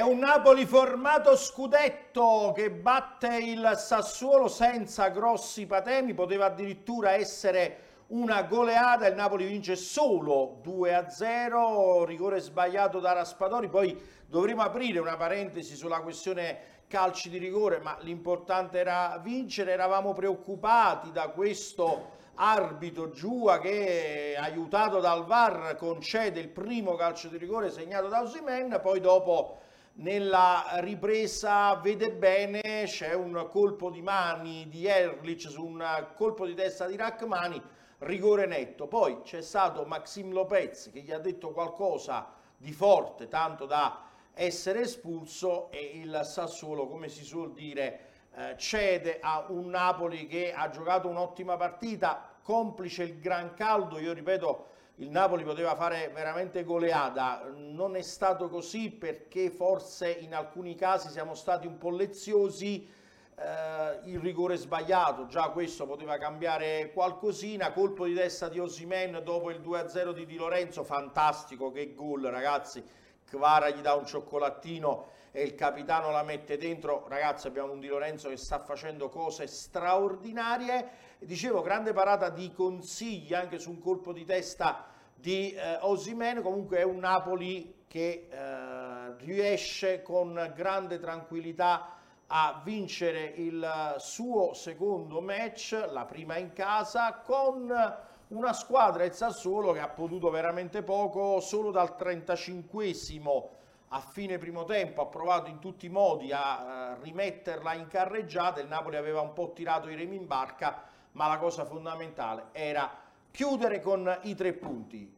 un Napoli formato scudetto che batte il Sassuolo senza grossi patemi, poteva addirittura essere una goleada, il Napoli vince solo 2-0, rigore sbagliato da Raspadori, poi dovremo aprire una parentesi sulla questione calci di rigore, ma l'importante era vincere, eravamo preoccupati da questo arbitro Giua che, aiutato dal VAR, concede il primo calcio di rigore segnato da Osimhen, poi dopo nella ripresa vede bene, c'è un colpo di mani di Erlich su un colpo di testa di Rachmani, rigore netto. Poi c'è stato Maxime Lopez che gli ha detto qualcosa di forte, tanto da essere espulso, e il Sassuolo, come si suol dire, cede a un Napoli che ha giocato un'ottima partita, complice il gran caldo. Io ripeto, il Napoli poteva fare veramente goleada, non è stato così perché forse in alcuni casi siamo stati un po' leziosi, il rigore sbagliato, già questo poteva cambiare qualcosina, colpo di testa di Osimhen dopo il 2-0 di Di Lorenzo, fantastico, che gol ragazzi, Kvara gli dà un cioccolatino e il capitano la mette dentro. Ragazzi, abbiamo un Di Lorenzo che sta facendo cose straordinarie. E dicevo, grande parata di Consigli anche su un colpo di testa di Osimhen. Comunque è un Napoli che riesce con grande tranquillità a vincere il suo secondo match, la prima in casa, con una squadra, il Sassuolo, che ha potuto veramente poco. Solo dal 35esimo a fine primo tempo ha provato in tutti i modi a rimetterla in carreggiata. Il Napoli aveva un po' tirato i remi in barca, ma la cosa fondamentale era chiudere con i 3 punti.